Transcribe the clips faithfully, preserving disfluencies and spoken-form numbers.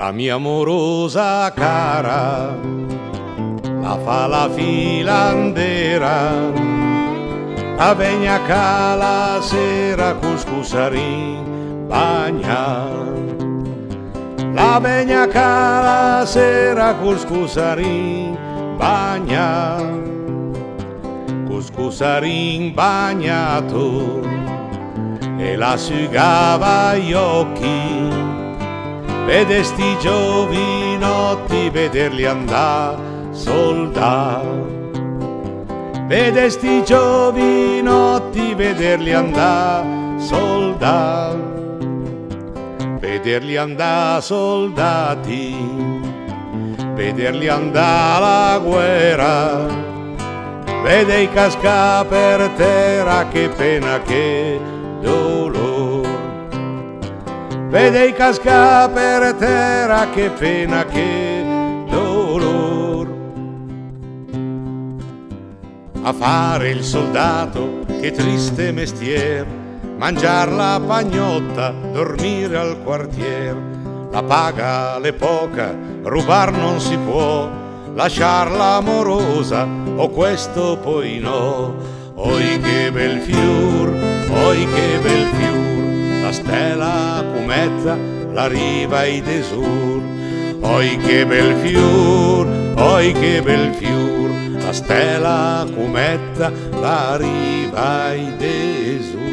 La mia amorosa cara la fa la filandera, la vegna cala sera cuscusarin bagna. La vegna cala sera cuscusarin bagna, cuscusarin bagnato e la sugava gli occhi. Vede sti giovinotti, vederli andà soldà. Vede sti giovinotti, vederli andà soldà. Vederli andà soldati, vederli andà alla guerra. Vede i casca per terra, che pena, che dolore. Vede i casca per terra, che pena, che dolor. A fare il soldato, che triste mestier, mangiar la pagnotta, dormire al quartier. La paga l'è poca, rubar non si può, lasciarla amorosa, o questo poi no. Oi che bel fior, oi che bel fior, la stella cumetta, la riva i desur. Oi che bel fior, oi che bel fior, la stella cumetta, la riva i desur.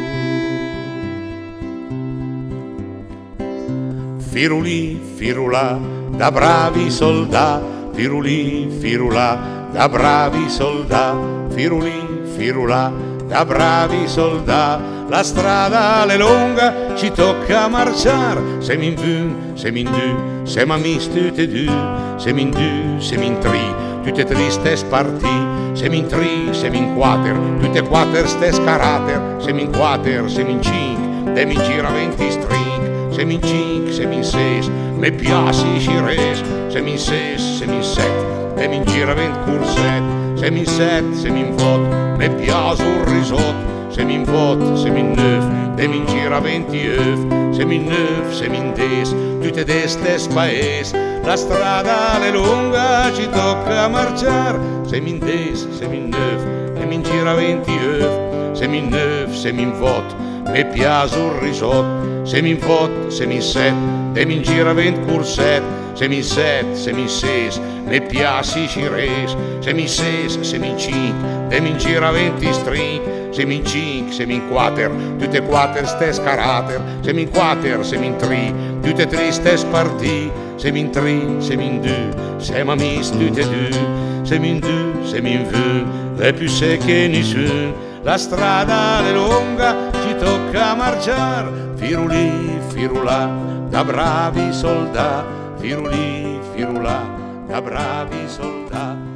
Firulì, firulà, da bravi soldà, firulì, firulà, da bravi soldà, firulì, firulà, da bravi soldà. La strada è lunga, ci tocca marciar, sem in vu, sem in du, sem amis tutte du, sem in du, sem in tri, tutte triste spartì, sem in tri, sem in quater, tutte quater stes carater, sem in quater, sem in cinc, dem in giraventi string, sem in cinc, sem in ses, me piaci scires, sem in ses, sem in set, dem in giravent curset, sem in set, sem in vot, me piace un risotto. Sem in vot, sem in neuf, dem in giraventi euf, sem in neuf, sem in des, tutte destes paes. La strada è lunga, ci tocca marciar, sem in des, sem in neuf, dem in giraventi euf, sem in neuf, sem in vot, me piace un risotto. Sem in vot, sem in set, dem in giravent curset, sem in set, sem in ses, me piaci scires, sem in ses, sem in cinc, dem in giraventi string, sem in cinc, sem in quater, tutte quater stes carater, sem in quater, sem in tri, tutte tri stes partì, sem in tri, sem in du, sem amis tutte du, sem in du, sem in vu, le più secche nessun. La strada è lunga, ci tocca marciar, firulì, firulà, da bravi soldà, firulì, firulà, da bravi soldà.